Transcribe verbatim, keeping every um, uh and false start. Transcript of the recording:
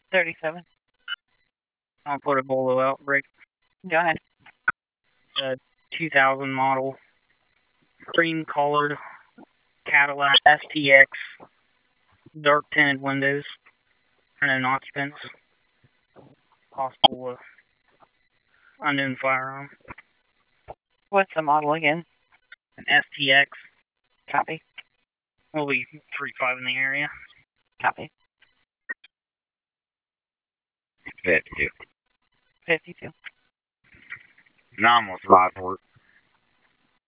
thirty-seven. I'll put a Bolo Outbreak. Go ahead. A two thousand model, cream-colored Cadillac S T X, dark tinted windows, unknown occupants, possible uh, unknown firearm. What's the model again? An S T X. Copy. We'll be three five in the area. Copy. fifty-two. fifty-two. Nominal spot for it.